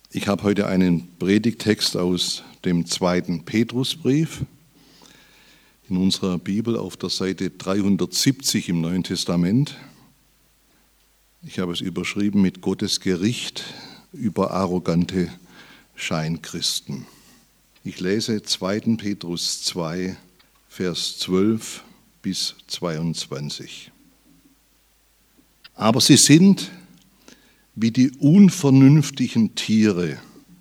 Ich habe heute einen Predigttext aus dem 2. Petrusbrief in unserer Bibel auf der Seite 370 im Neuen Testament. Ich habe es überschrieben mit Gottes Gericht über arrogante Scheinchristen. Ich lese 2. Petrus 2, Vers 12 bis 22. Aber sie sind wie die unvernünftigen Tiere,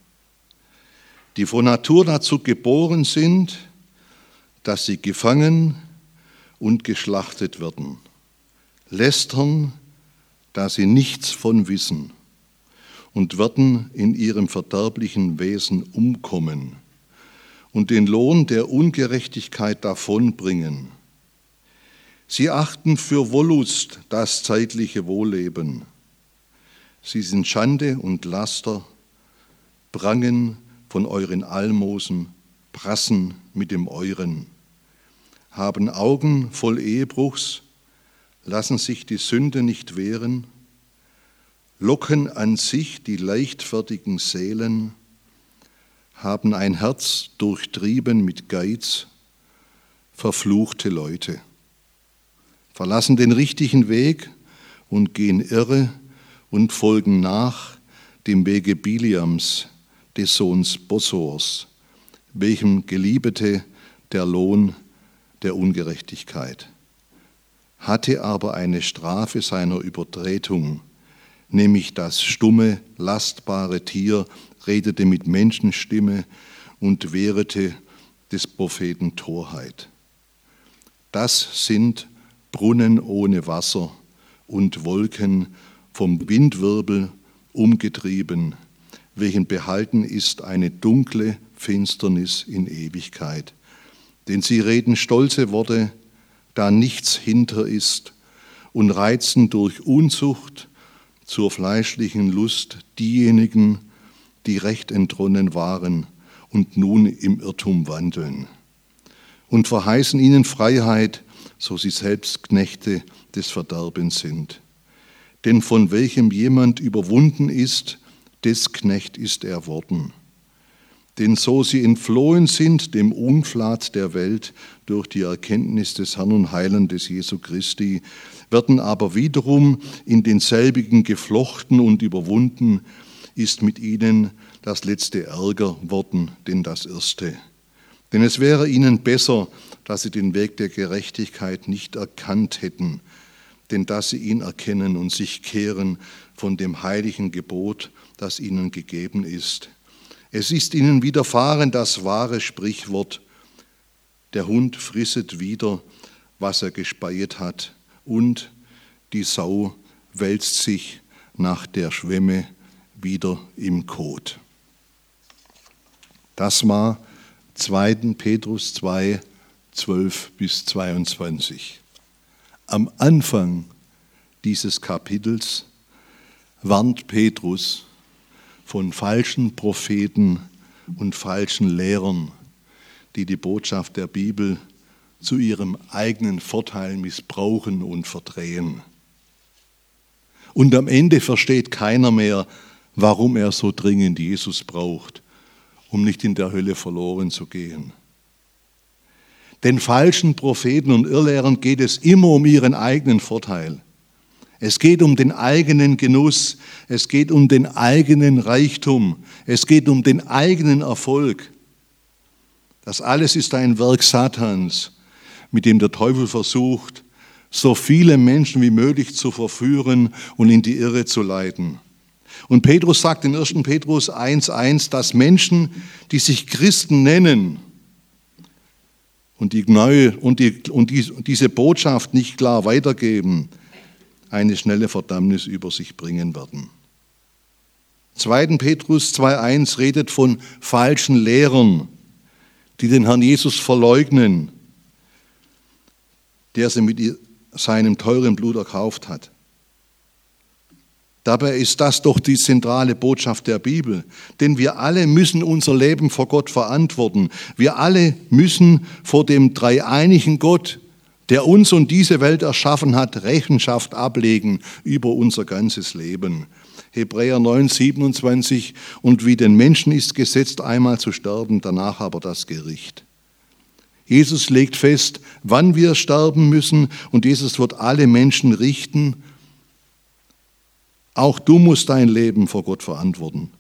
die von Natur dazu geboren sind, dass sie gefangen und geschlachtet werden, lästern, da sie nichts von wissen, und werden in ihrem verderblichen Wesen umkommen und den Lohn der Ungerechtigkeit davonbringen. Sie achten für Wollust das zeitliche Wohlleben. Sie sind Schande und Laster, prangen von euren Almosen, prassen mit dem euren, haben Augen voll Ehebruchs, lassen sich die Sünde nicht wehren, locken an sich die leichtfertigen Seelen, haben ein Herz durchtrieben mit Geiz, verfluchte Leute, verlassen den richtigen Weg und gehen irre und folgen nach dem Wege Biliams, des Sohns Bossors, welchem geliebete der Lohn der Ungerechtigkeit, hatte aber eine Strafe seiner Übertretung, nämlich das stumme, lastbare Tier redete mit Menschenstimme und wehrete des Propheten Torheit. Das sind Brunnen ohne Wasser und Wolken vom Windwirbel umgetrieben, welchen behalten ist eine dunkle Finsternis in Ewigkeit. Denn sie reden stolze Worte, da nichts hinter ist, und reizen durch Unzucht zur fleischlichen Lust diejenigen, die recht entronnen waren und nun im Irrtum wandeln, und verheißen ihnen Freiheit, so sie selbst Knechte des Verderbens sind. Denn von welchem jemand überwunden ist, des Knecht ist er worden. Denn so sie entflohen sind dem Unflat der Welt durch die Erkenntnis des Herrn und Heilandes Jesu Christi, werden aber wiederum in denselbigen geflochten und überwunden, ist mit ihnen das letzte ärger worden, denn das erste. Denn es wäre ihnen besser, dass sie den Weg der Gerechtigkeit nicht erkannt hätten, denn dass sie ihn erkennen und sich kehren von dem heiligen Gebot, das ihnen gegeben ist. Es ist ihnen widerfahren das wahre Sprichwort: Der Hund frisset wieder, was er gespeiet hat, und die Sau wälzt sich nach der Schwemme wieder im Kot. Das war 2. Petrus 2, 12 bis 22. Am Anfang dieses Kapitels warnt Petrus von falschen Propheten und falschen Lehrern, die die Botschaft der Bibel zu ihrem eigenen Vorteil missbrauchen und verdrehen. Und am Ende versteht keiner mehr, warum er so dringend Jesus braucht, um nicht in der Hölle verloren zu gehen. Den falschen Propheten und Irrlehrern geht es immer um ihren eigenen Vorteil. Es geht um den eigenen Genuss, es geht um den eigenen Reichtum, es geht um den eigenen Erfolg. Das alles ist ein Werk Satans, mit dem der Teufel versucht, so viele Menschen wie möglich zu verführen und in die Irre zu leiten. Und Petrus sagt in 1. Petrus 1,1, dass Menschen, die sich Christen nennen, und diese Botschaft nicht klar weitergeben, eine schnelle Verdammnis über sich bringen werden. 2. Petrus 2,1 redet von falschen Lehrern, die den Herrn Jesus verleugnen, der sie mit seinem teuren Blut erkauft hat. Dabei ist das doch die zentrale Botschaft der Bibel, denn wir alle müssen unser Leben vor Gott verantworten. Wir alle müssen vor dem dreieinigen Gott, der uns und diese Welt erschaffen hat, Rechenschaft ablegen über unser ganzes Leben. Hebräer 9, 27, und wie den Menschen ist gesetzt, einmal zu sterben, danach aber das Gericht. Jesus legt fest, wann wir sterben müssen, und Jesus wird alle Menschen richten. Auch du musst dein Leben vor Gott verantworten.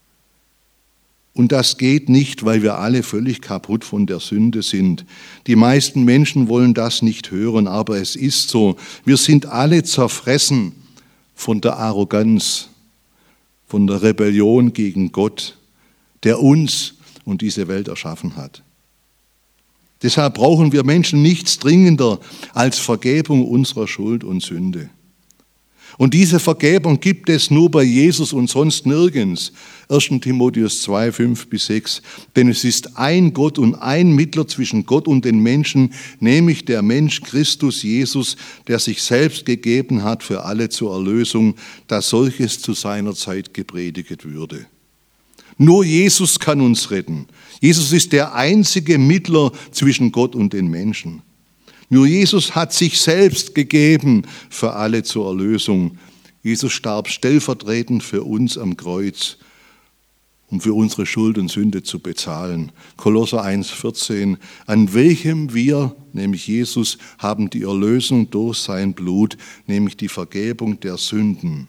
Und das geht nicht, weil wir alle völlig kaputt von der Sünde sind. Die meisten Menschen wollen das nicht hören, aber es ist so. Wir sind alle zerfressen von der Arroganz, von der Rebellion gegen Gott, der uns und diese Welt erschaffen hat. Deshalb brauchen wir Menschen nichts dringender als Vergebung unserer Schuld und Sünde. Und diese Vergebung gibt es nur bei Jesus und sonst nirgends. 1. Timotheus 2, 5-6. Denn es ist ein Gott und ein Mittler zwischen Gott und den Menschen, nämlich der Mensch Christus Jesus, der sich selbst gegeben hat für alle zur Erlösung, dass solches zu seiner Zeit gepredigt würde. Nur Jesus kann uns retten. Jesus ist der einzige Mittler zwischen Gott und den Menschen. Nur Jesus hat sich selbst gegeben für alle zur Erlösung. Jesus starb stellvertretend für uns am Kreuz, um für unsere Schuld und Sünde zu bezahlen. Kolosser 1,14, an welchem wir, nämlich Jesus, haben die Erlösung durch sein Blut, nämlich die Vergebung der Sünden.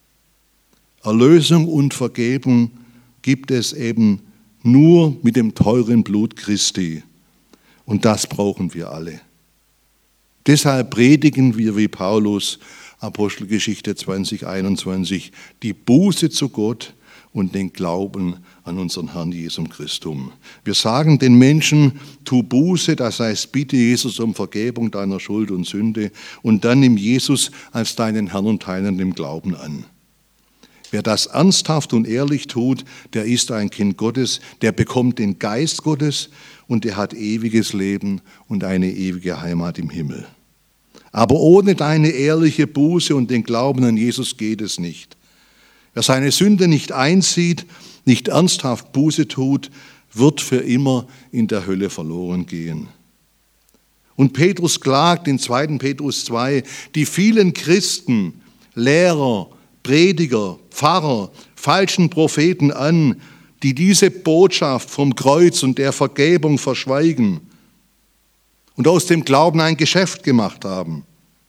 Erlösung und Vergebung gibt es eben nur mit dem teuren Blut Christi. Und das brauchen wir alle. Deshalb predigen wir wie Paulus, Apostelgeschichte 20,21, die Buße zu Gott und den Glauben an unseren Herrn Jesus Christus. Wir sagen den Menschen, tu Buße, das heißt, bitte Jesus um Vergebung deiner Schuld und Sünde und dann nimm Jesus als deinen Herrn und Heiland im Glauben an. Wer das ernsthaft und ehrlich tut, der ist ein Kind Gottes, der bekommt den Geist Gottes und der hat ewiges Leben und eine ewige Heimat im Himmel. Aber ohne deine ehrliche Buße und den Glauben an Jesus geht es nicht. Wer seine Sünde nicht einsieht, nicht ernsthaft Buße tut, wird für immer in der Hölle verloren gehen. Und Petrus klagt in 2. Petrus 2, die vielen Christen, Lehrer, Prediger, Pfarrer, falschen Propheten an, die diese Botschaft vom Kreuz und der Vergebung verschweigen und aus dem Glauben ein Geschäft gemacht haben.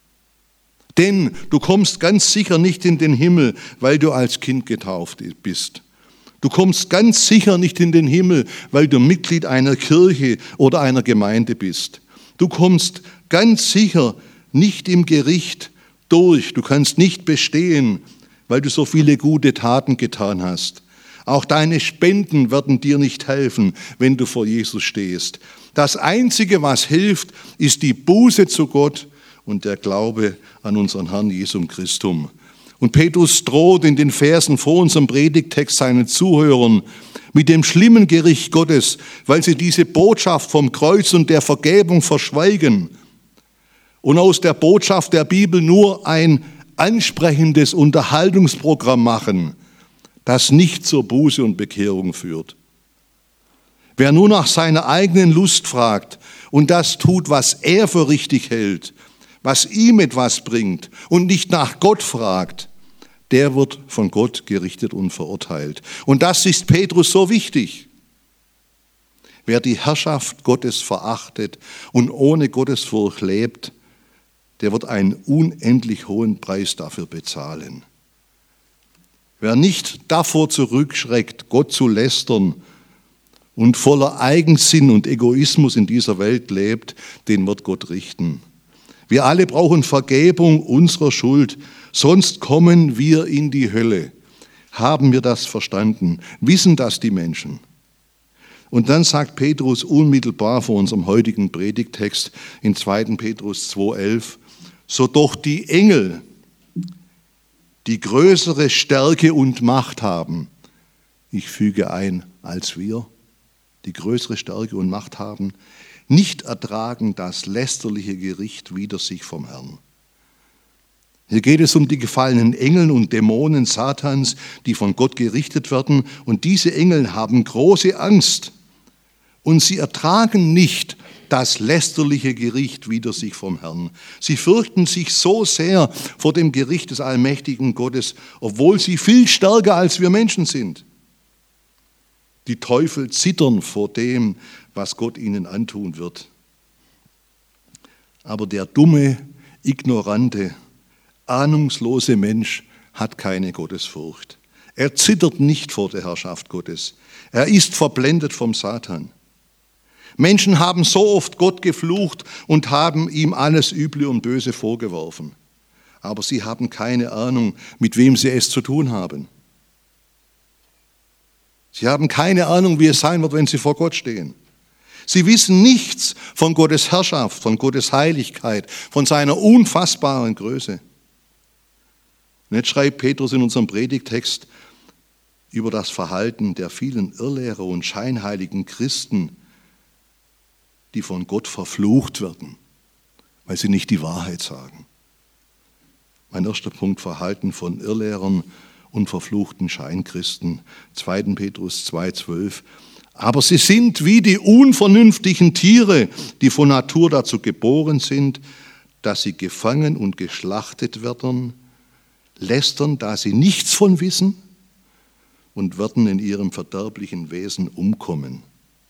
Denn du kommst ganz sicher nicht in den Himmel, weil du als Kind getauft bist. Du kommst ganz sicher nicht in den Himmel, weil du Mitglied einer Kirche oder einer Gemeinde bist. Du kommst ganz sicher nicht im Gericht durch. Du kannst nicht bestehen, weil du so viele gute Taten getan hast. Auch deine Spenden werden dir nicht helfen, wenn du vor Jesus stehst. Das Einzige, was hilft, ist die Buße zu Gott und der Glaube an unseren Herrn Jesus Christus. Und Petrus droht in den Versen vor unserem Predigttext seinen Zuhörern mit dem schlimmen Gericht Gottes, weil sie diese Botschaft vom Kreuz und der Vergebung verschweigen und aus der Botschaft der Bibel nur ein ansprechendes Unterhaltungsprogramm machen, das nicht zur Buße und Bekehrung führt. Wer nur nach seiner eigenen Lust fragt und das tut, was er für richtig hält, was ihm etwas bringt und nicht nach Gott fragt, der wird von Gott gerichtet und verurteilt. Und das ist Petrus so wichtig. Wer die Herrschaft Gottes verachtet und ohne Gottesfurcht lebt, der wird einen unendlich hohen Preis dafür bezahlen. Wer nicht davor zurückschreckt, Gott zu lästern und voller Eigensinn und Egoismus in dieser Welt lebt, den wird Gott richten. Wir alle brauchen Vergebung unserer Schuld, sonst kommen wir in die Hölle. Haben wir das verstanden? Wissen das die Menschen? Und dann sagt Petrus unmittelbar vor unserem heutigen Predigttext in 2. Petrus 2,11, so doch die Engel, die größere Stärke und Macht haben, ich füge ein, als wir, die größere Stärke und Macht haben, nicht ertragen das lästerliche Gericht wider sich vom Herrn. Hier geht es um die gefallenen Engel und Dämonen Satans, die von Gott gerichtet werden. Und diese Engel haben große Angst. Und sie ertragen nicht, das lästerliche Gericht wider sich vom Herrn. Sie fürchten sich so sehr vor dem Gericht des allmächtigen Gottes, obwohl sie viel stärker als wir Menschen sind. Die Teufel zittern vor dem, was Gott ihnen antun wird. Aber der dumme, ignorante, ahnungslose Mensch hat keine Gottesfurcht. Er zittert nicht vor der Herrschaft Gottes. Er ist verblendet vom Satan. Menschen haben so oft Gott geflucht und haben ihm alles Üble und Böse vorgeworfen. Aber sie haben keine Ahnung, mit wem sie es zu tun haben. Sie haben keine Ahnung, wie es sein wird, wenn sie vor Gott stehen. Sie wissen nichts von Gottes Herrschaft, von Gottes Heiligkeit, von seiner unfassbaren Größe. Und jetzt schreibt Petrus in unserem Predigtext über das Verhalten der vielen Irrlehrer und scheinheiligen Christen, die von Gott verflucht werden, weil sie nicht die Wahrheit sagen. Mein erster Punkt: Verhalten von Irrlehrern und verfluchten Scheinchristen. 2. Petrus 2,12. Aber sie sind wie die unvernünftigen Tiere, die von Natur dazu geboren sind, dass sie gefangen und geschlachtet werden, lästern, da sie nichts von wissen, und werden in ihrem verderblichen Wesen umkommen.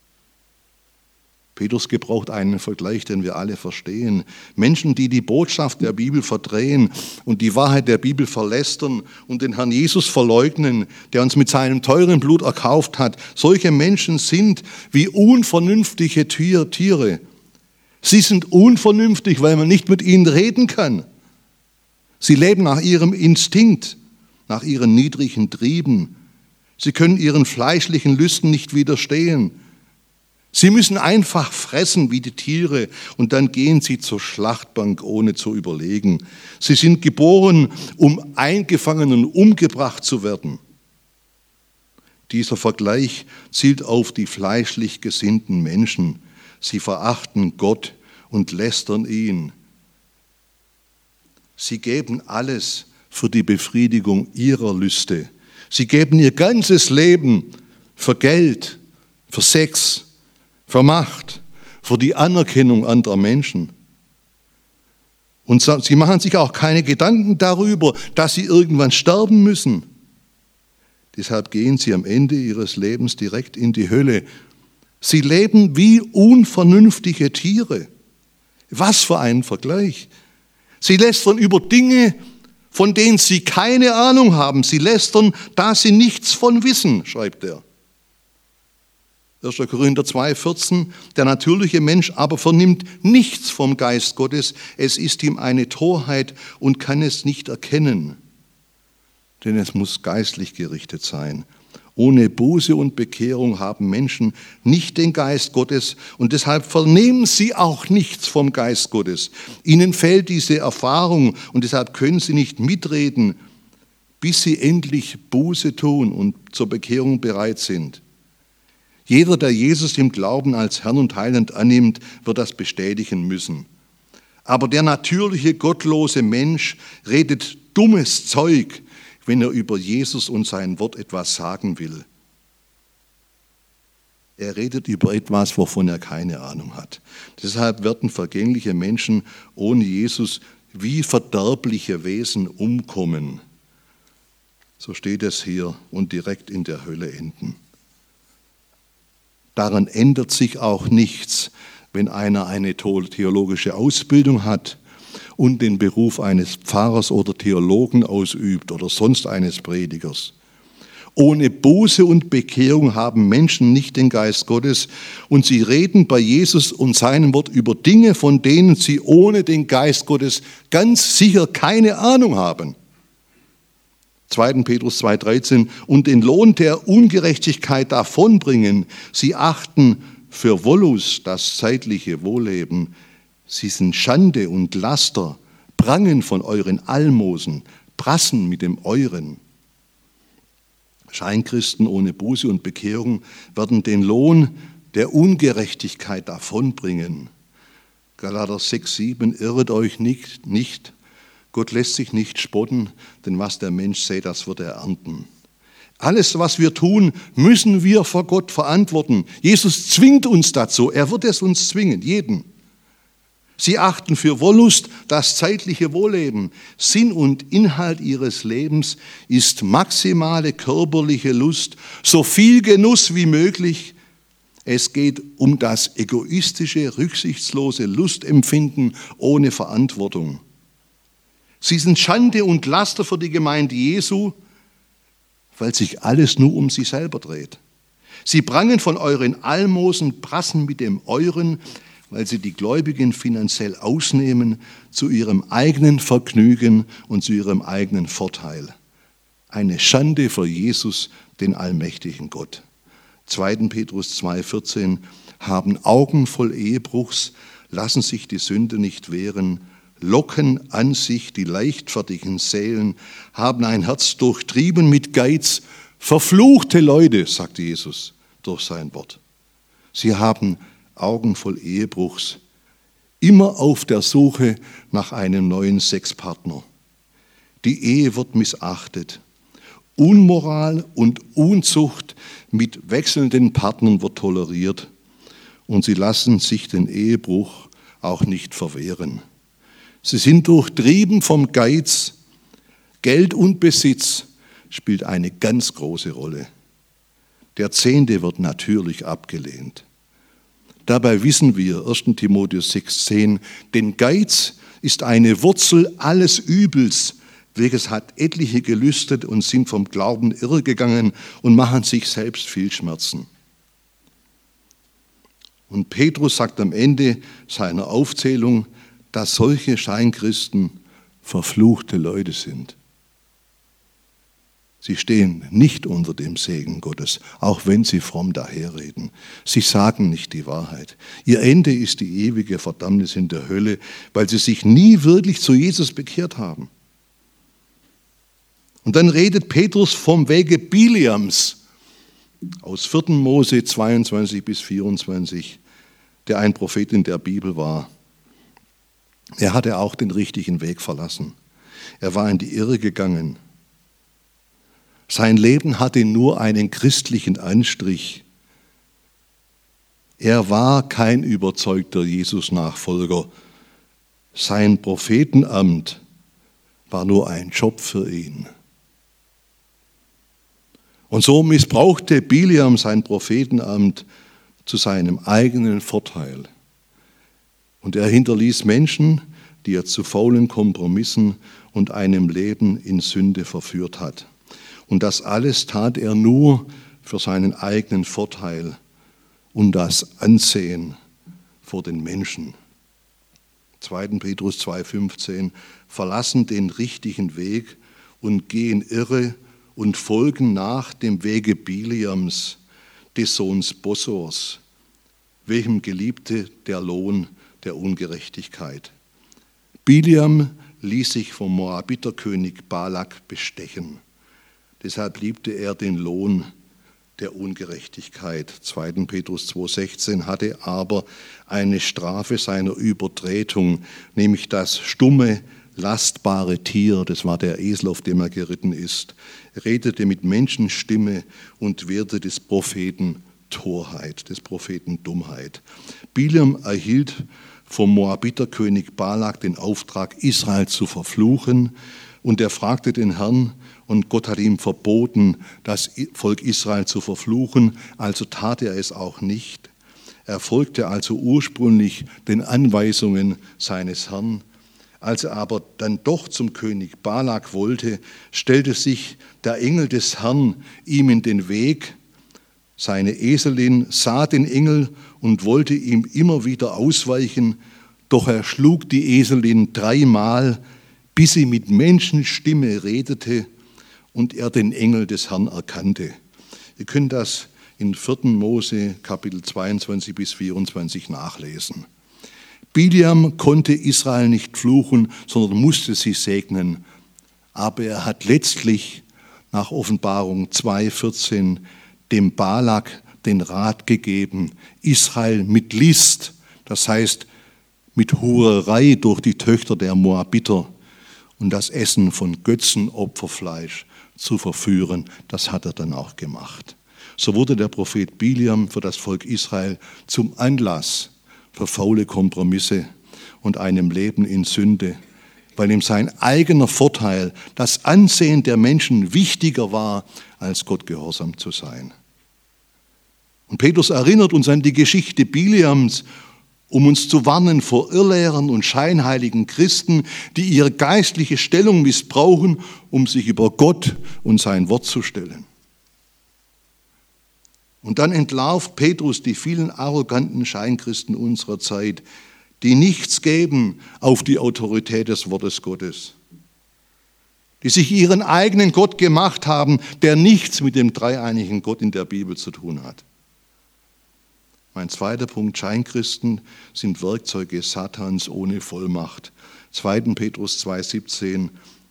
Petrus gebraucht einen Vergleich, den wir alle verstehen. Menschen, die die Botschaft der Bibel verdrehen und die Wahrheit der Bibel verlästern und den Herrn Jesus verleugnen, der uns mit seinem teuren Blut erkauft hat. Solche Menschen sind wie unvernünftige Tiere. Sie sind unvernünftig, weil man nicht mit ihnen reden kann. Sie leben nach ihrem Instinkt, nach ihren niedrigen Trieben. Sie können ihren fleischlichen Lüsten nicht widerstehen. Sie müssen einfach fressen wie die Tiere und dann gehen sie zur Schlachtbank, ohne zu überlegen. Sie sind geboren, um eingefangen und umgebracht zu werden. Dieser Vergleich zielt auf die fleischlich gesinnten Menschen. Sie verachten Gott und lästern ihn. Sie geben alles für die Befriedigung ihrer Lüste. Sie geben ihr ganzes Leben für Geld, für Sex, für Macht, für die Anerkennung anderer Menschen. Und sie machen sich auch keine Gedanken darüber, dass sie irgendwann sterben müssen. Deshalb gehen sie am Ende ihres Lebens direkt in die Hölle. Sie leben wie unvernünftige Tiere. Was für ein Vergleich. Sie lästern über Dinge, von denen sie keine Ahnung haben. Sie lästern, da sie nichts von wissen, schreibt er. 1. Korinther 2,14, der natürliche Mensch aber vernimmt nichts vom Geist Gottes, es ist ihm eine Torheit und kann es nicht erkennen, denn es muss geistlich gerichtet sein. Ohne Buße und Bekehrung haben Menschen nicht den Geist Gottes und deshalb vernehmen sie auch nichts vom Geist Gottes. Ihnen fehlt diese Erfahrung und deshalb können sie nicht mitreden, bis sie endlich Buße tun und zur Bekehrung bereit sind. Jeder, der Jesus im Glauben als Herrn und Heiland annimmt, wird das bestätigen müssen. Aber der natürliche, gottlose Mensch redet dummes Zeug, wenn er über Jesus und sein Wort etwas sagen will. Er redet über etwas, wovon er keine Ahnung hat. Deshalb werden vergängliche Menschen ohne Jesus wie verderbliche Wesen umkommen. So steht es hier, und direkt in der Hölle enden. Daran ändert sich auch nichts, wenn einer eine theologische Ausbildung hat und den Beruf eines Pfarrers oder Theologen ausübt oder sonst eines Predigers. Ohne Buße und Bekehrung haben Menschen nicht den Geist Gottes und sie reden bei Jesus und seinem Wort über Dinge, von denen sie ohne den Geist Gottes ganz sicher keine Ahnung haben. 2. Petrus 2,13, und den Lohn der Ungerechtigkeit davonbringen. Sie achten für Wollust das zeitliche Wohlleben. Sie sind Schande und Laster, prangen von euren Almosen, prassen mit dem euren. Scheinchristen ohne Buße und Bekehrung werden den Lohn der Ungerechtigkeit davonbringen. Galater 6,7, irret euch nicht. Gott lässt sich nicht spotten, denn was der Mensch sät, das wird er ernten. Alles, was wir tun, müssen wir vor Gott verantworten. Jesus zwingt uns dazu. Er wird es uns zwingen, jeden. Sie achten für Wollust das zeitliche Wohlleben. Sinn und Inhalt ihres Lebens ist maximale körperliche Lust, so viel Genuss wie möglich. Es geht um das egoistische, rücksichtslose Lustempfinden ohne Verantwortung. Sie sind Schande und Laster für die Gemeinde Jesu, weil sich alles nur um sie selber dreht. Sie prangen von euren Almosen, prassen mit dem euren, weil sie die Gläubigen finanziell ausnehmen zu ihrem eigenen Vergnügen und zu ihrem eigenen Vorteil. Eine Schande für Jesus, den allmächtigen Gott. 2. Petrus 2,14 haben Augen voll Ehebruchs, lassen sich die Sünde nicht wehren, locken an sich die leichtfertigen Seelen, haben ein Herz durchtrieben mit Geiz. Verfluchte Leute, sagte Jesus durch sein Wort. Sie haben Augen voll Ehebruchs, immer auf der Suche nach einem neuen Sexpartner. Die Ehe wird missachtet. Unmoral und Unzucht mit wechselnden Partnern wird toleriert und sie lassen sich den Ehebruch auch nicht verwehren. Sie sind durchtrieben vom Geiz. Geld und Besitz spielt eine ganz große Rolle. Der Zehnte wird natürlich abgelehnt. Dabei wissen wir, 1. Timotheus 6,10, denn Geiz ist eine Wurzel alles Übels, welches hat etliche gelüstet und sind vom Glauben irregegangen und machen sich selbst viel Schmerzen. Und Petrus sagt am Ende seiner Aufzählung, dass solche Scheinchristen verfluchte Leute sind. Sie stehen nicht unter dem Segen Gottes, auch wenn sie fromm daherreden. Sie sagen nicht die Wahrheit. Ihr Ende ist die ewige Verdammnis in der Hölle, weil sie sich nie wirklich zu Jesus bekehrt haben. Und dann redet Petrus vom Wege Bileams aus 4. Mose 22 bis 24, der ein Prophet in der Bibel war. Er hatte auch den richtigen Weg verlassen. Er war in die Irre gegangen. Sein Leben hatte nur einen christlichen Anstrich. Er war kein überzeugter Jesus-Nachfolger. Sein Prophetenamt war nur ein Job für ihn. Und so missbrauchte Bileam sein Prophetenamt zu seinem eigenen Vorteil. Und er hinterließ Menschen, die er zu faulen Kompromissen und einem Leben in Sünde verführt hat. Und das alles tat er nur für seinen eigenen Vorteil und das Ansehen vor den Menschen. 2. Petrus 2,15 verlassen den richtigen Weg und gehen irre und folgen nach dem Wege Bileams, des Sohns Bossors, welchem geliebte der Lohn der Ungerechtigkeit. Bileam ließ sich vom Moabiterkönig Balak bestechen. Deshalb liebte er den Lohn der Ungerechtigkeit. 2. Petrus 2,16 hatte aber eine Strafe seiner Übertretung, nämlich das stumme, lastbare Tier, das war der Esel, auf dem er geritten ist, redete mit Menschenstimme und wehrte des Propheten Torheit, des Propheten Dummheit. Bileam erhielt vom Moabiterkönig Balak den Auftrag, Israel zu verfluchen, und er fragte den Herrn, und Gott hat ihm verboten, das Volk Israel zu verfluchen, also tat er es auch nicht. Er folgte also ursprünglich den Anweisungen seines Herrn. Als er aber dann doch zum König Balak wollte, stellte sich der Engel des Herrn ihm in den Weg. Seine Eselin sah den Engel und wollte ihm immer wieder ausweichen, doch er schlug die Eselin 3-mal, bis sie mit Menschenstimme redete und er den Engel des Herrn erkannte. Ihr könnt das in 4. Mose Kapitel 22 bis 24 nachlesen. Bileam konnte Israel nicht fluchen, sondern musste sie segnen. Aber er hat letztlich nach Offenbarung 2,14 dem Balak den Rat gegeben, Israel mit List, das heißt mit Hurerei durch die Töchter der Moabiter und das Essen von Götzenopferfleisch zu verführen. Das hat er dann auch gemacht. So wurde der Prophet Biliam für das Volk Israel zum Anlass für faule Kompromisse und einem Leben in Sünde, weil ihm sein eigener Vorteil, das Ansehen der Menschen wichtiger war, als Gott gehorsam zu sein. Und Petrus erinnert uns an die Geschichte Biliams, um uns zu warnen vor Irrlehrern und scheinheiligen Christen, die ihre geistliche Stellung missbrauchen, um sich über Gott und sein Wort zu stellen. Und dann entlarvt Petrus die vielen arroganten Scheinchristen unserer Zeit, die nichts geben auf die Autorität des Wortes Gottes, die sich ihren eigenen Gott gemacht haben, der nichts mit dem dreieinigen Gott in der Bibel zu tun hat. Mein zweiter Punkt, Scheinchristen sind Werkzeuge Satans ohne Vollmacht. 2. Petrus 2,17.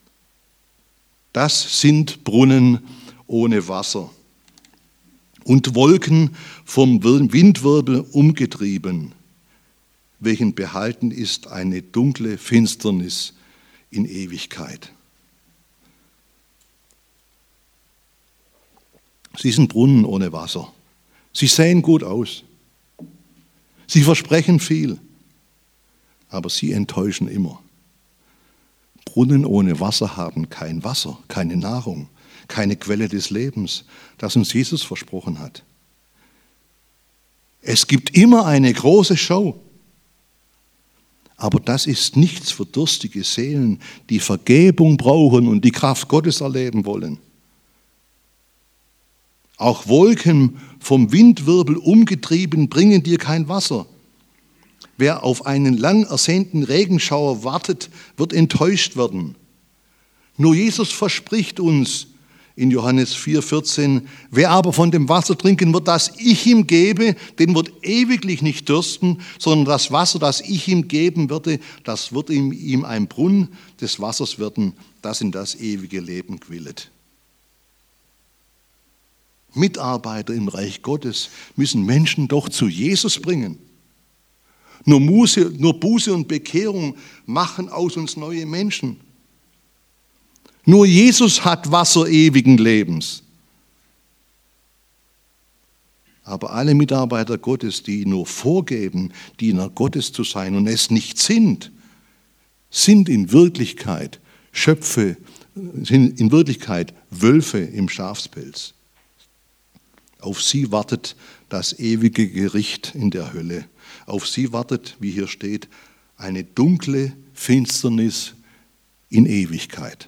Das sind Brunnen ohne Wasser und Wolken vom Windwirbel umgetrieben, welchen behalten ist eine dunkle Finsternis in Ewigkeit. Sie sind Brunnen ohne Wasser. Sie sehen gut aus. Sie versprechen viel, aber sie enttäuschen immer. Brunnen ohne Wasser haben kein Wasser, keine Nahrung, keine Quelle des Lebens, das uns Jesus versprochen hat. Es gibt immer eine große Show, aber das ist nichts für durstige Seelen, die Vergebung brauchen und die Kraft Gottes erleben wollen. Auch Wolken vom Windwirbel umgetrieben bringen dir kein Wasser. Wer auf einen lang ersehnten Regenschauer wartet, wird enttäuscht werden. Nur Jesus verspricht uns in Johannes 4,14, wer aber von dem Wasser trinken wird, das ich ihm gebe, den wird ewiglich nicht dürsten, sondern das Wasser, das ich ihm geben werde, das wird ihm ein Brunnen des Wassers werden, das in das ewige Leben quillet. Mitarbeiter im Reich Gottes müssen Menschen doch zu Jesus bringen. Nur Buße und Bekehrung machen aus uns neue Menschen. Nur Jesus hat Wasser ewigen Lebens. Aber alle Mitarbeiter Gottes, die nur vorgeben, Diener Gottes zu sein und es nicht sind, sind in Wirklichkeit Wölfe im Schafspelz. Auf sie wartet das ewige Gericht in der Hölle. Auf sie wartet, wie hier steht, eine dunkle Finsternis in Ewigkeit.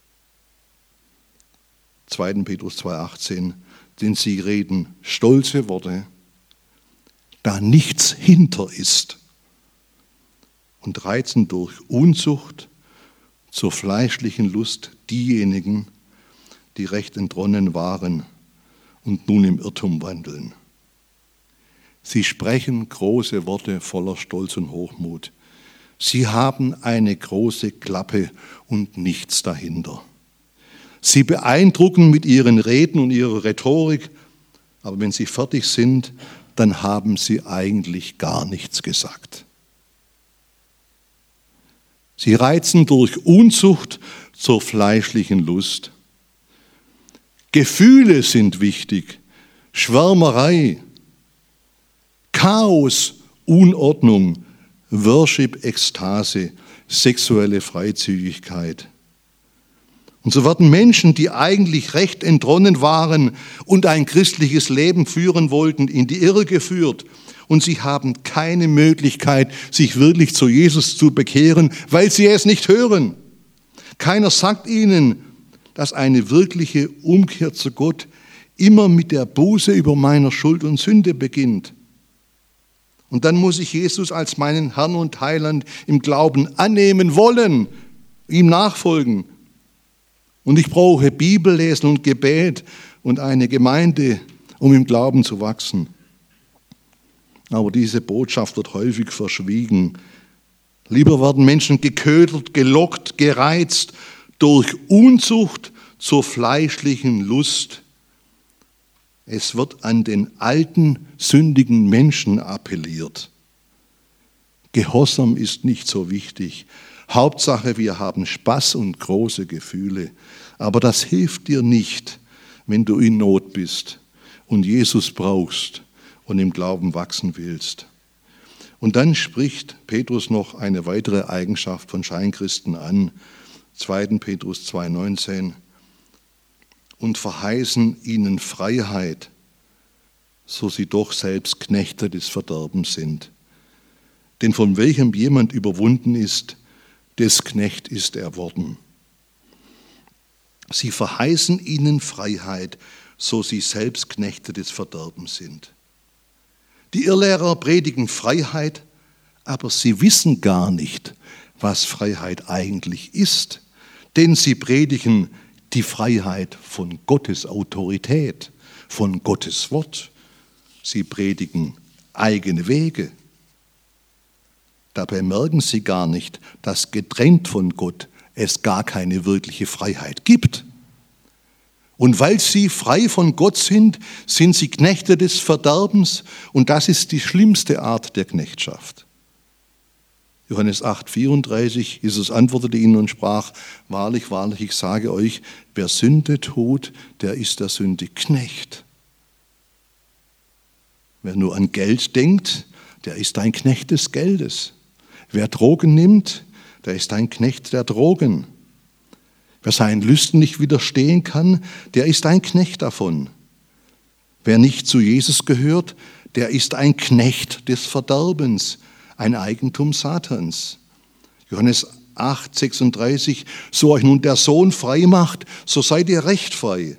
2. Petrus 2,18, denn sie reden stolze Worte, da nichts hinter ist, und reizen durch Unzucht zur fleischlichen Lust diejenigen, die recht entronnen waren und nun im Irrtum wandeln. Sie sprechen große Worte voller Stolz und Hochmut. Sie haben eine große Klappe und nichts dahinter. Sie beeindrucken mit ihren Reden und ihrer Rhetorik, aber wenn sie fertig sind, dann haben sie eigentlich gar nichts gesagt. Sie reizen durch Unzucht zur fleischlichen Lust. Gefühle sind wichtig, Schwärmerei, Chaos, Unordnung, Worship, Ekstase, sexuelle Freizügigkeit. Und so werden Menschen, die eigentlich recht entronnen waren und ein christliches Leben führen wollten, in die Irre geführt. Und sie haben keine Möglichkeit, sich wirklich zu Jesus zu bekehren, weil sie es nicht hören. Keiner sagt ihnen, dass eine wirkliche Umkehr zu Gott immer mit der Buße über meiner Schuld und Sünde beginnt. Und dann muss ich Jesus als meinen Herrn und Heiland im Glauben annehmen wollen, ihm nachfolgen. Und ich brauche Bibellesen und Gebet und eine Gemeinde, um im Glauben zu wachsen. Aber diese Botschaft wird häufig verschwiegen. Lieber werden Menschen geködert, gelockt, gereizt durch Unzucht zur fleischlichen Lust. Es wird an den alten, sündigen Menschen appelliert. Gehorsam ist nicht so wichtig. Hauptsache, wir haben Spaß und große Gefühle. Aber das hilft dir nicht, wenn du in Not bist und Jesus brauchst und im Glauben wachsen willst. Und dann spricht Petrus noch eine weitere Eigenschaft von Scheinchristen an, 2. Petrus 2,19, und verheißen ihnen Freiheit, so sie doch selbst Knechte des Verderbens sind. Denn von welchem jemand überwunden ist, des Knecht ist er worden. Sie verheißen ihnen Freiheit, so sie selbst Knechte des Verderbens sind. Die Irrlehrer predigen Freiheit, aber sie wissen gar nicht, was Freiheit eigentlich ist. Denn sie predigen die Freiheit von Gottes Autorität, von Gottes Wort. Sie predigen eigene Wege. Dabei merken sie gar nicht, dass getrennt von Gott es gar keine wirkliche Freiheit gibt. Und weil sie frei von Gott sind, sind sie Knechte des Verderbens und das ist die schlimmste Art der Knechtschaft. Johannes 8,34, Jesus antwortete ihnen und sprach, wahrlich, wahrlich, ich sage euch, wer Sünde tut, der ist der Sünde Knecht. Wer nur an Geld denkt, der ist ein Knecht des Geldes. Wer Drogen nimmt, der ist ein Knecht der Drogen. Wer seinen Lüsten nicht widerstehen kann, der ist ein Knecht davon. Wer nicht zu Jesus gehört, der ist ein Knecht des Verderbens, ein Eigentum Satans. Johannes 8,36, so euch nun der Sohn frei macht, so seid ihr recht frei.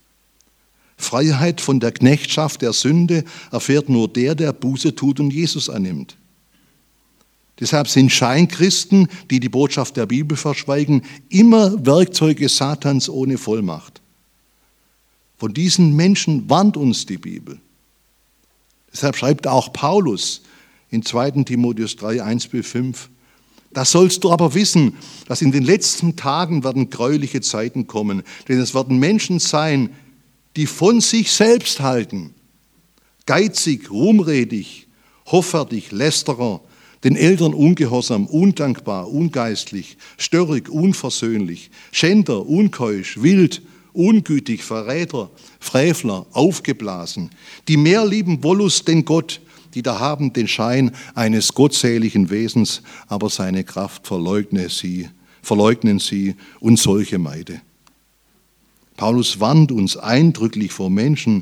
Freiheit von der Knechtschaft der Sünde erfährt nur der Buße tut und Jesus annimmt. Deshalb sind Scheinchristen, die die Botschaft der Bibel verschweigen, immer Werkzeuge Satans ohne Vollmacht. Von diesen Menschen warnt uns die Bibel. Deshalb schreibt auch Paulus in 2. Timotheus 3, 1-5, da sollst du aber wissen, dass in den letzten Tagen werden gräuliche Zeiten kommen, denn es werden Menschen sein, die von sich selbst halten, geizig, ruhmredig, hoffärtig, lästerer, den Eltern ungehorsam, undankbar, ungeistlich, störrig, unversöhnlich, Schänder, unkeusch, wild, ungütig, Verräter, Frevler, aufgeblasen, die mehr lieben Wollust denn Gott, die da haben den Schein eines gottseligen Wesens, aber seine Kraft verleugnen sie und solche meide. Paulus warnt uns eindrücklich vor Menschen,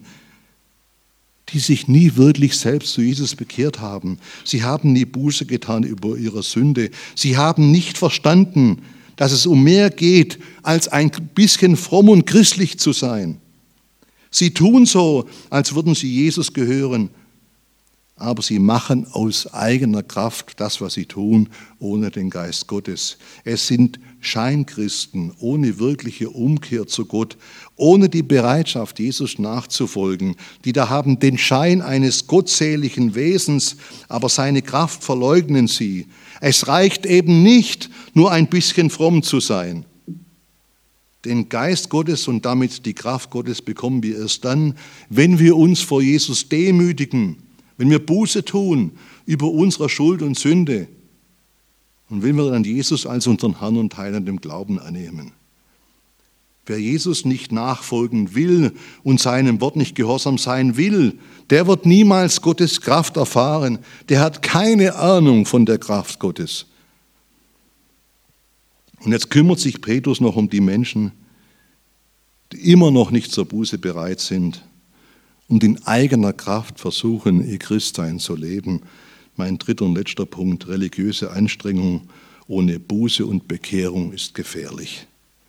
die sich nie wirklich selbst zu Jesus bekehrt haben. Sie haben nie Buße getan über ihre Sünde. Sie haben nicht verstanden, dass es um mehr geht, als ein bisschen fromm und christlich zu sein. Sie tun so, als würden sie Jesus gehören, aber sie machen aus eigener Kraft das, was sie tun, ohne den Geist Gottes. Es sind Scheinchristen ohne wirkliche Umkehr zu Gott, ohne die Bereitschaft, Jesus nachzufolgen, die da haben den Schein eines gottseligen Wesens, aber seine Kraft verleugnen sie. Es reicht eben nicht, nur ein bisschen fromm zu sein. Den Geist Gottes und damit die Kraft Gottes bekommen wir erst dann, wenn wir uns vor Jesus demütigen, wenn wir Buße tun über unsere Schuld und Sünde und wenn wir dann Jesus als unseren Herrn und Heiland im Glauben annehmen. Wer Jesus nicht nachfolgen will und seinem Wort nicht gehorsam sein will, der wird niemals Gottes Kraft erfahren. Der hat keine Ahnung von der Kraft Gottes. Und jetzt kümmert sich Petrus noch um die Menschen, die immer noch nicht zur Buße bereit sind und in eigener Kraft versuchen, ihr Christsein zu leben. Mein dritter und letzter Punkt, religiöse Anstrengung ohne Buße und Bekehrung ist gefährlich.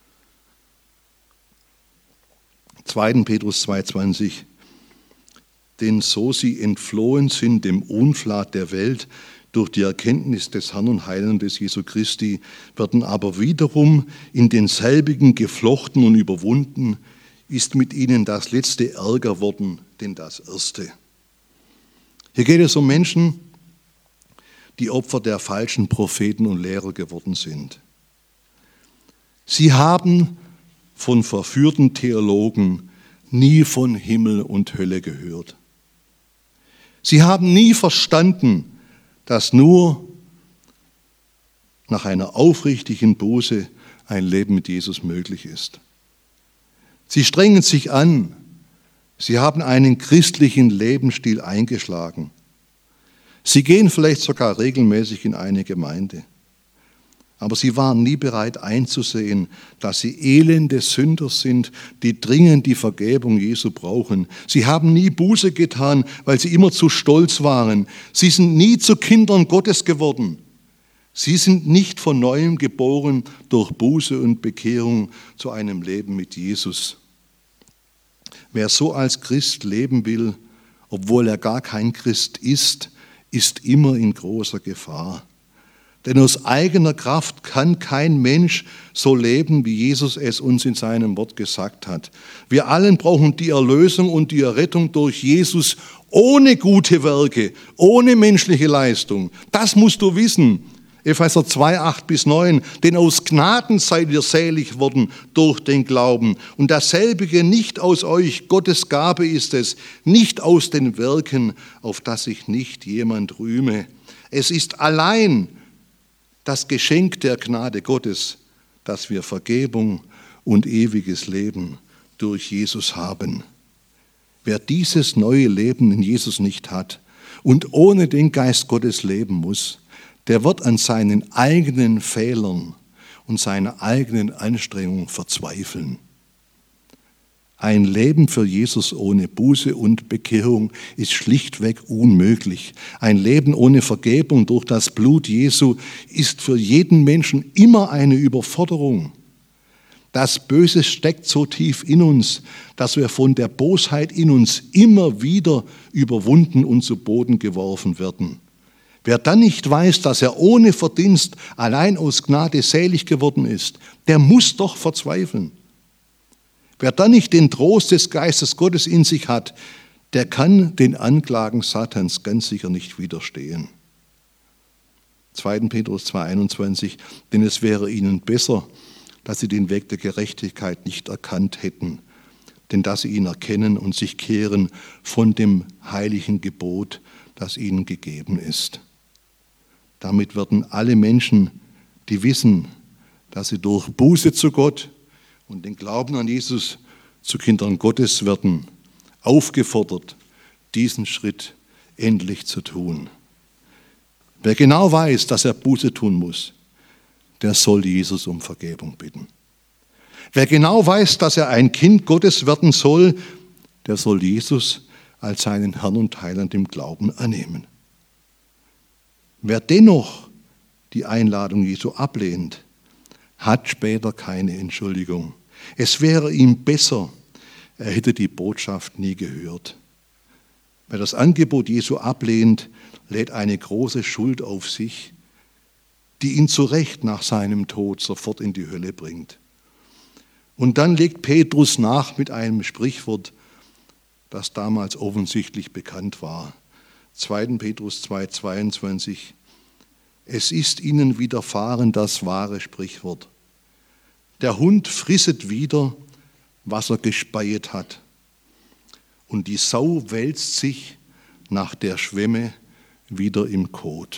2. Petrus 2,20, denn so sie entflohen sind dem Unflat der Welt durch die Erkenntnis des Herrn und Heilandes Jesu Christi, werden aber wiederum in denselbigen geflochten und überwunden, ist mit ihnen das letzte ärger worden, denn das erste. Hier geht es um Menschen, die Opfer der falschen Propheten und Lehrer geworden sind. Sie haben von verführten Theologen nie von Himmel und Hölle gehört. Sie haben nie verstanden, dass nur nach einer aufrichtigen Buße ein Leben mit Jesus möglich ist. Sie strengen sich an. Sie haben einen christlichen Lebensstil eingeschlagen. Sie gehen vielleicht sogar regelmäßig in eine Gemeinde. Aber sie waren nie bereit einzusehen, dass sie elende Sünder sind, die dringend die Vergebung Jesu brauchen. Sie haben nie Buße getan, weil sie immer zu stolz waren. Sie sind nie zu Kindern Gottes geworden. Sie sind nicht von Neuem geboren durch Buße und Bekehrung zu einem Leben mit Jesus. Wer so als Christ leben will, obwohl er gar kein Christ ist immer in großer Gefahr. Denn aus eigener Kraft kann kein Mensch so leben, wie Jesus es uns in seinem Wort gesagt hat. Wir allen brauchen die Erlösung und die Errettung durch Jesus ohne gute Werke, ohne menschliche Leistung. Das musst du wissen. Epheser 2, 8-9. Denn aus Gnaden seid ihr selig worden durch den Glauben. Und dasselbige nicht aus euch, Gottes Gabe ist es, nicht aus den Werken, auf dass sich nicht jemand rühme. Es ist allein das Geschenk der Gnade Gottes, dass wir Vergebung und ewiges Leben durch Jesus haben. Wer dieses neue Leben in Jesus nicht hat und ohne den Geist Gottes leben muss, der wird an seinen eigenen Fehlern und seiner eigenen Anstrengung verzweifeln. Ein Leben für Jesus ohne Buße und Bekehrung ist schlichtweg unmöglich. Ein Leben ohne Vergebung durch das Blut Jesu ist für jeden Menschen immer eine Überforderung. Das Böse steckt so tief in uns, dass wir von der Bosheit in uns immer wieder überwunden und zu Boden geworfen werden. Wer dann nicht weiß, dass er ohne Verdienst allein aus Gnade selig geworden ist, der muss doch verzweifeln. Wer dann nicht den Trost des Geistes Gottes in sich hat, der kann den Anklagen Satans ganz sicher nicht widerstehen. 2. Petrus 2,21, denn es wäre ihnen besser, dass sie den Weg der Gerechtigkeit nicht erkannt hätten, denn dass sie ihn erkennen und sich kehren von dem heiligen Gebot, das ihnen gegeben ist. Damit werden alle Menschen, die wissen, dass sie durch Buße zu Gott und den Glauben an Jesus zu Kindern Gottes werden, aufgefordert, diesen Schritt endlich zu tun. Wer genau weiß, dass er Buße tun muss, der soll Jesus um Vergebung bitten. Wer genau weiß, dass er ein Kind Gottes werden soll, der soll Jesus als seinen Herrn und Heiland im Glauben annehmen. Wer dennoch die Einladung Jesu ablehnt, hat später keine Entschuldigung. Es wäre ihm besser, er hätte die Botschaft nie gehört. Wer das Angebot Jesu ablehnt, lädt eine große Schuld auf sich, die ihn zu Recht nach seinem Tod sofort in die Hölle bringt. Und dann legt Petrus nach mit einem Sprichwort, das damals offensichtlich bekannt war. 2. Petrus 2,22. Es ist ihnen widerfahren das wahre Sprichwort. Der Hund frisset wieder, was er gespeiet hat. Und die Sau wälzt sich nach der Schwemme wieder im Kot.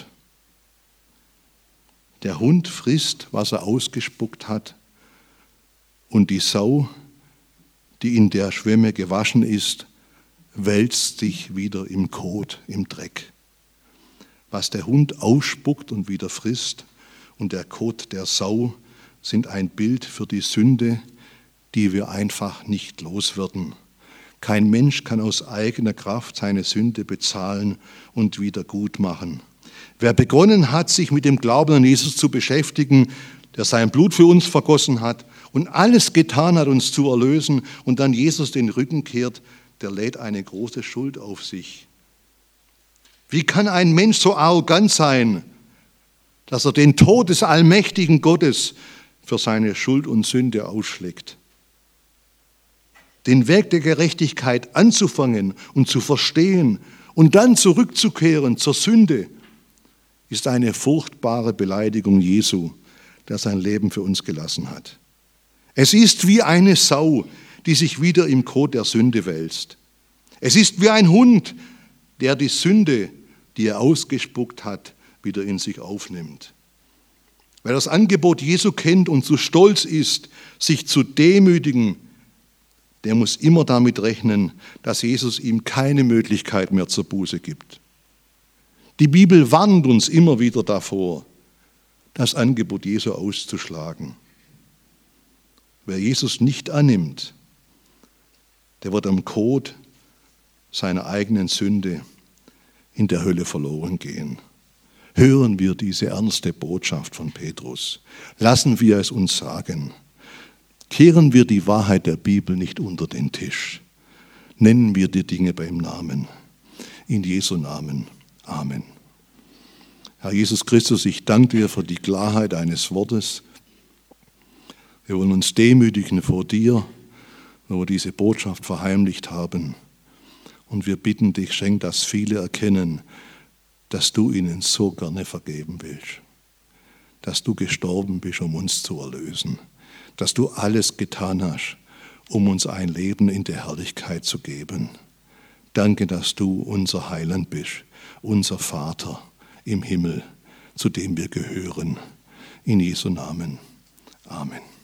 Der Hund frisst, was er ausgespuckt hat. Und die Sau, die in der Schwemme gewaschen ist, wälzt sich wieder im Kot, im Dreck. Was der Hund ausspuckt und wieder frisst und der Kot der Sau sind ein Bild für die Sünde, die wir einfach nicht loswerden. Kein Mensch kann aus eigener Kraft seine Sünde bezahlen und wieder gut machen. Wer begonnen hat, sich mit dem Glauben an Jesus zu beschäftigen, der sein Blut für uns vergossen hat und alles getan hat, uns zu erlösen und dann Jesus den Rücken kehrt, der lädt eine große Schuld auf sich. Wie kann ein Mensch so arrogant sein, dass er den Tod des allmächtigen Gottes für seine Schuld und Sünde ausschlägt? Den Weg der Gerechtigkeit anzufangen und zu verstehen und dann zurückzukehren zur Sünde, ist eine furchtbare Beleidigung Jesu, der sein Leben für uns gelassen hat. Es ist wie eine Sau, die sich wieder im Kot der Sünde wälzt. Es ist wie ein Hund, der die Sünde, die er ausgespuckt hat, wieder in sich aufnimmt. Wer das Angebot Jesu kennt und zu stolz ist, sich zu demütigen, der muss immer damit rechnen, dass Jesus ihm keine Möglichkeit mehr zur Buße gibt. Die Bibel warnt uns immer wieder davor, das Angebot Jesu auszuschlagen. Wer Jesus nicht annimmt, der wird am Kot seiner eigenen Sünde in der Hölle verloren gehen. Hören wir diese ernste Botschaft von Petrus. Lassen wir es uns sagen. Kehren wir die Wahrheit der Bibel nicht unter den Tisch. Nennen wir die Dinge beim Namen. In Jesu Namen. Amen. Herr Jesus Christus, ich danke dir für die Klarheit deines Wortes. Wir wollen uns demütigen vor dir, wo wir diese Botschaft verheimlicht haben. Und wir bitten dich, schenk, dass viele erkennen, dass du ihnen so gerne vergeben willst. Dass du gestorben bist, um uns zu erlösen. Dass du alles getan hast, um uns ein Leben in der Herrlichkeit zu geben. Danke, dass du unser Heiland bist, unser Vater im Himmel, zu dem wir gehören. In Jesu Namen. Amen.